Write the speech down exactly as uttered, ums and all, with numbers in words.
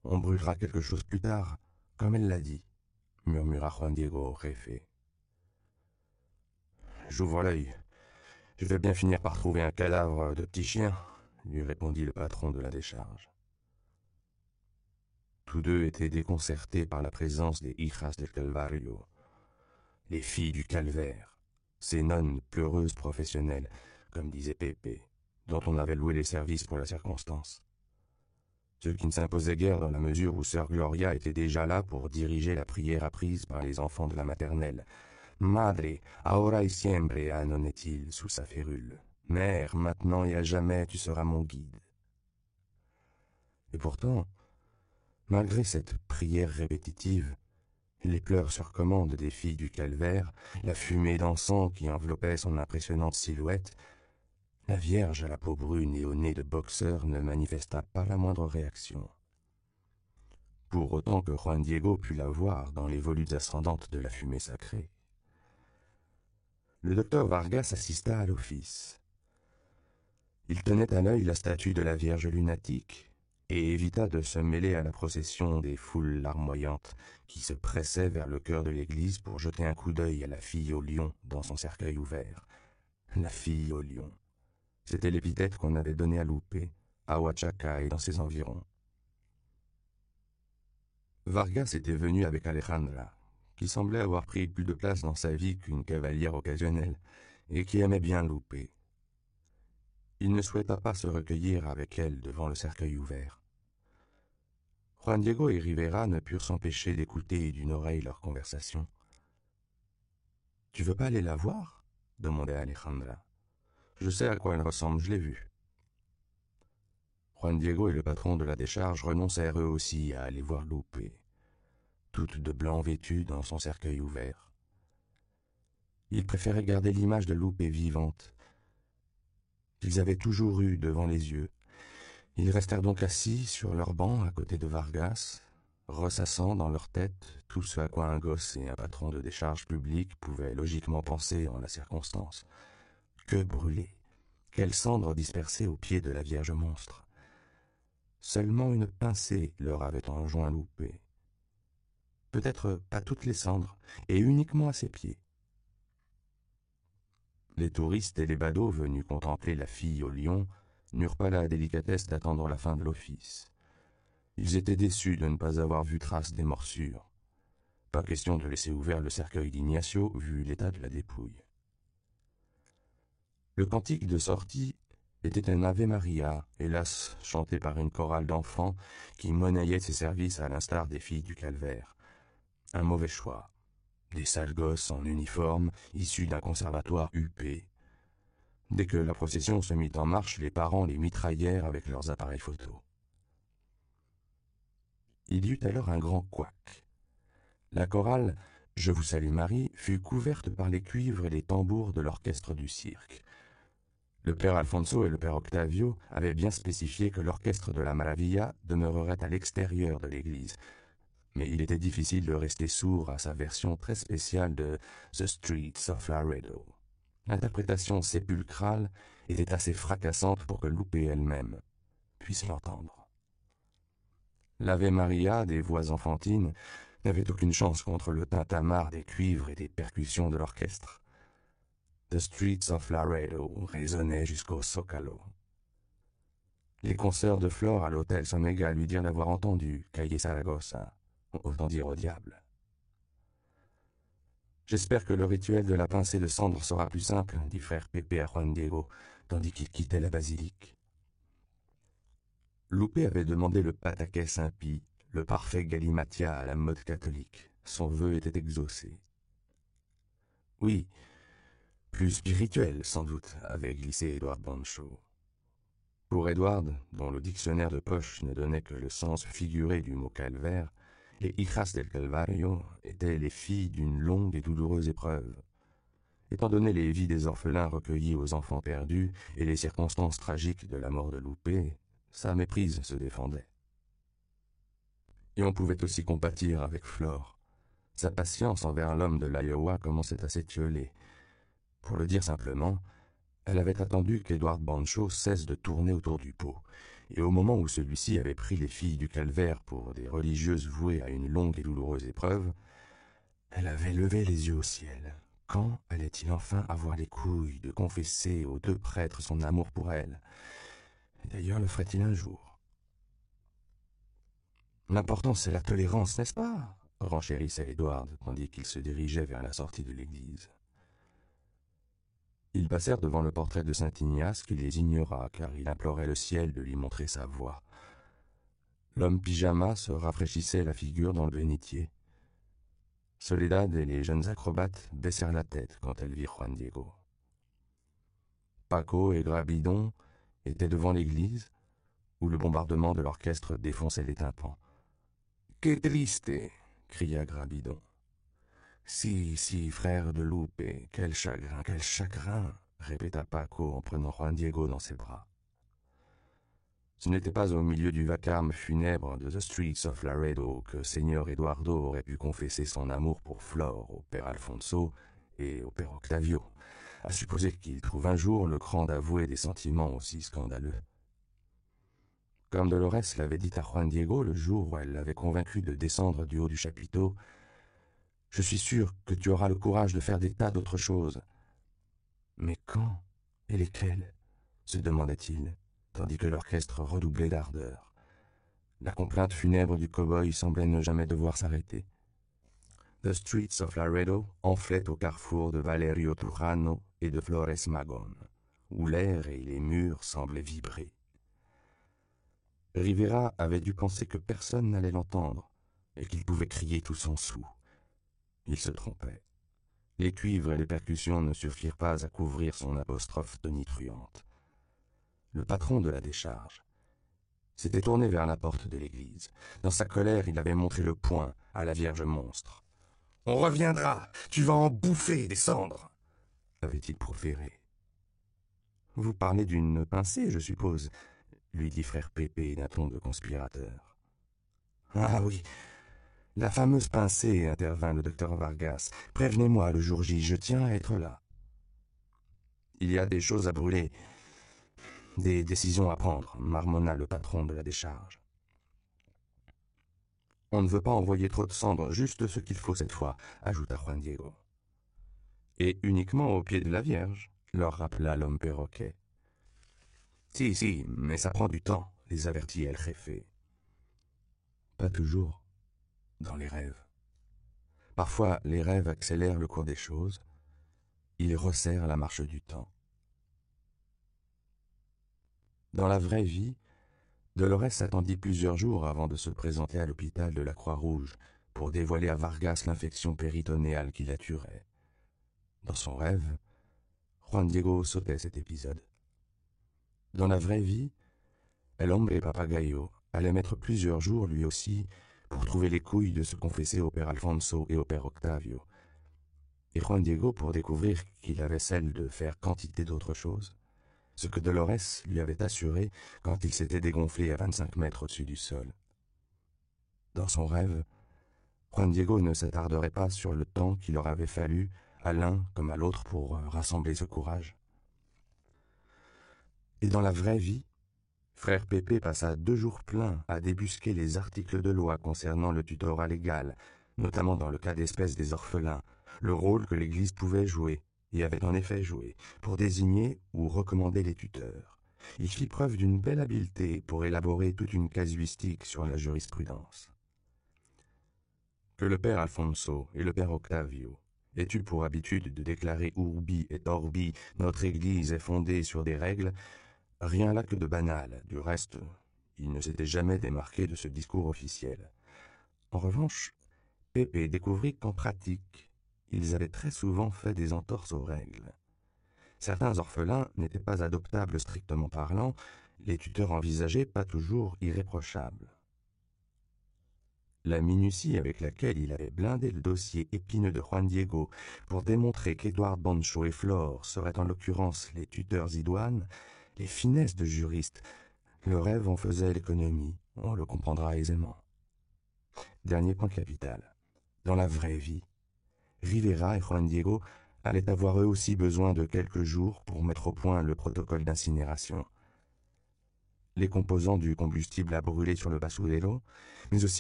On brûlera quelque chose plus tard, comme elle l'a dit, murmura Juan Diego au jefe. J'ouvre l'œil. Je vais bien finir par trouver un cadavre de petit chien, lui répondit le patron de la décharge. Tous deux étaient déconcertés par la présence des hijas del Calvario, les filles du calvaire, ces nonnes pleureuses professionnelles, comme disait Pepe, dont on avait loué les services pour la circonstance. Ce qui ne s'imposait guère dans la mesure où sœur Gloria était déjà là pour diriger la prière apprise par les enfants de la maternelle. Madre, ahora y siempre, annonnait-il sous sa férule. Mère, maintenant et à jamais, tu seras mon guide. Et pourtant, malgré cette prière répétitive, les pleurs sur commande des filles du calvaire, la fumée d'encens qui enveloppait son impressionnante silhouette, la Vierge à la peau brune et au nez de boxeur ne manifesta pas la moindre réaction. Pour autant que Juan Diego put la voir dans les volutes ascendantes de la fumée sacrée. Le docteur Vargas assista à l'office. Il tenait à l'œil la statue de la Vierge lunatique et évita de se mêler à la procession des foules larmoyantes qui se pressaient vers le cœur de l'église pour jeter un coup d'œil à la fille au lion dans son cercueil ouvert. La fille au lion. C'était l'épithète qu'on avait donnée à Lupe, à Huachaca et dans ses environs. Vargas était venu avec Alejandra, qui semblait avoir pris plus de place dans sa vie qu'une cavalière occasionnelle, et qui aimait bien Lupe. Il ne souhaita pas se recueillir avec elle devant le cercueil ouvert. Juan Diego et Rivera ne purent s'empêcher d'écouter d'une oreille leur conversation. « Tu veux pas aller la voir ?» demandait Alejandra. « Je sais à quoi elle ressemble, je l'ai vue. » Juan Diego et le patron de la décharge renoncèrent eux aussi à aller voir Lupe, toute de blanc vêtue dans son cercueil ouvert. Ils préféraient garder l'image de Lupe vivante, qu'ils avaient toujours eue devant les yeux. Ils restèrent donc assis sur leur banc à côté de Vargas, ressassant dans leur tête tout ce à quoi un gosse et un patron de décharge publique pouvaient logiquement penser en la circonstance. Que brûler, quelles cendres dispersées au pied de la Vierge monstre. Seulement une pincée leur avait enjoint Lupe. Peut-être pas toutes les cendres, et uniquement à ses pieds. Les touristes et les badauds venus contempler la fille au lion n'eurent pas la délicatesse d'attendre la fin de l'office. Ils étaient déçus de ne pas avoir vu trace des morsures. Pas question de laisser ouvert le cercueil d'Ignacio, vu l'état de la dépouille. Le cantique de sortie était un Ave Maria, hélas chanté par une chorale d'enfants qui monnayait ses services à l'instar des filles du calvaire. Un mauvais choix. Des sales gosses en uniforme, issus d'un conservatoire huppé. Dès que la procession se mit en marche, les parents les mitraillèrent avec leurs appareils photo. Il y eut alors un grand couac. La chorale « Je vous salue Marie » fut couverte par les cuivres et les tambours de l'orchestre du cirque. Le père Alfonso et le père Octavio avaient bien spécifié que l'orchestre de la Maravilla demeurerait à l'extérieur de l'église, mais il était difficile de rester sourd à sa version très spéciale de « The Streets of Laredo ». L'interprétation sépulcrale était assez fracassante pour que Lupe elle-même puisse l'entendre. L'Ave Maria des voix enfantines n'avait aucune chance contre le tintamarre des cuivres et des percussions de l'orchestre. The Streets of Laredo résonnait jusqu'au Zócalo. Les consoeurs de Flore à l'hôtel Somega lui dirent l'avoir entendu, Calle Saragossa, autant dire au diable. « J'espère que le rituel de la pincée de cendre sera plus simple, » dit frère Pepe à Juan Diego, tandis qu'il quittait la basilique. Lupe avait demandé le pataquès impie, le parfait galimatia à la mode catholique. Son vœu était exaucé. Oui, plus spirituel sans doute, avait glissé Edward Bancho. Pour Edward, dont le dictionnaire de poche ne donnait que le sens figuré du mot calvaire, les hijas del Calvario étaient les filles d'une longue et douloureuse épreuve. Étant donné les vies des orphelins recueillis aux enfants perdus et les circonstances tragiques de la mort de Lupe, sa méprise se défendait. Et on pouvait aussi compatir avec Flore. Sa patience envers l'homme de l'Iowa commençait à s'étioler. Pour le dire simplement, elle avait attendu qu'Edward Bancho cesse de tourner autour du pot, et au moment où celui-ci avait pris les filles du calvaire pour des religieuses vouées à une longue et douloureuse épreuve, elle avait levé les yeux au ciel. Quand allait-il enfin avoir les couilles de confesser aux deux prêtres son amour pour elle? D'ailleurs, le ferait-il un jour? L'important, c'est la tolérance, n'est-ce pas? Renchérissait Edward, tandis qu'il se dirigeait vers la sortie de l'église. Ils passèrent devant le portrait de saint Ignace qui les ignora, car il implorait le ciel de lui montrer sa voie. L'homme pyjama se rafraîchissait la figure dans le bénitier. Soledad et les jeunes acrobates baissèrent la tête quand elles virent Juan Diego. Paco et Grabidon étaient devant l'église, où le bombardement de l'orchestre défonçait les tympans. « Que triste !» cria Grabidon. « Si, si, frère de Lupe, quel chagrin, quel chagrin !» répéta Paco en prenant Juan Diego dans ses bras. Ce n'était pas au milieu du vacarme funèbre de The Streets of Laredo que Seigneur Eduardo aurait pu confesser son amour pour Flore au père Alfonso et au père Octavio, à supposer qu'il trouve un jour le cran d'avouer des sentiments aussi scandaleux. Comme Dolores l'avait dit à Juan Diego le jour où elle l'avait convaincu de descendre du haut du chapiteau, « Je suis sûr que tu auras le courage de faire des tas d'autres choses. » Mais quand et lesquelles se demandait-il, tandis que l'orchestre redoublait d'ardeur. La complainte funèbre du cow-boy semblait ne jamais devoir s'arrêter. The Streets of Laredo enflait au carrefour de Valerio Turano et de Flores Magón, où l'air et les murs semblaient vibrer. Rivera avait dû penser que personne n'allait l'entendre et qu'il pouvait crier tout son sou. Il se trompait. Les cuivres et les percussions ne suffirent pas à couvrir son apostrophe tonitruante. Le patron de la décharge s'était tourné vers la porte de l'église. Dans sa colère, il avait montré le poing à la Vierge monstre. « On reviendra, tu vas en bouffer des cendres !» avait-il proféré. « Vous parlez d'une pincée, je suppose ?» lui dit frère Pépé d'un ton de conspirateur. « Ah oui, la fameuse pincée, intervint le docteur Vargas. Prévenez-moi le jour J, je tiens à être là. Il y a des choses à brûler, des décisions à prendre, marmonna le patron de la décharge. On ne veut pas envoyer trop de cendres, juste ce qu'il faut cette fois, ajouta Juan Diego. Et uniquement au pied de la Vierge, leur rappela l'homme perroquet. Si, si, mais ça prend du temps, les avertit El Jefe. Pas toujours, dans les rêves. Parfois, les rêves accélèrent le cours des choses, ils resserrent la marche du temps. Dans la vraie vie, Dolores attendit plusieurs jours avant de se présenter à l'hôpital de la Croix-Rouge pour dévoiler à Vargas l'infection péritonéale qui la tuerait. Dans son rêve, Juan Diego sautait cet épisode. Dans la vraie vie, El Hombre Papagayo allait mettre plusieurs jours lui aussi pour trouver les couilles de se confesser au père Alfonso et au père Octavio, et Juan Diego pour découvrir qu'il avait celle de faire quantité d'autres choses, ce que Dolores lui avait assuré quand il s'était dégonflé à vingt-cinq mètres au-dessus du sol. Dans son rêve, Juan Diego ne s'attarderait pas sur le temps qu'il leur avait fallu, à l'un comme à l'autre, pour rassembler ce courage. Et dans la vraie vie, frère Pépé passa deux jours pleins à débusquer les articles de loi concernant le tutorat légal, notamment dans le cas d'espèce des orphelins, le rôle que l'Église pouvait jouer, et avait en effet joué, pour désigner ou recommander les tuteurs. Il fit preuve d'une belle habileté pour élaborer toute une casuistique sur la jurisprudence. Que le père Alfonso et le père Octavio aient eu pour habitude de déclarer Urbi et Orbi, notre Église est fondée sur des règles, rien là que de banal. Du reste, il ne s'était jamais démarqué de ce discours officiel. En revanche, Pépé découvrit qu'en pratique, ils avaient très souvent fait des entorses aux règles. Certains orphelins n'étaient pas adoptables strictement parlant, les tuteurs envisagés pas toujours irréprochables. La minutie avec laquelle il avait blindé le dossier épineux de Juan Diego pour démontrer qu'Edouard Bancho et Flore seraient en l'occurrence les tuteurs idoines, les finesses de juriste, le rêve en faisait l'économie, on le comprendra aisément. Dernier point capital. Dans la vraie vie, Rivera et Juan Diego allaient avoir eux aussi besoin de quelques jours pour mettre au point le protocole d'incinération. les composants du combustible à brûler sur le basurero, mais aussi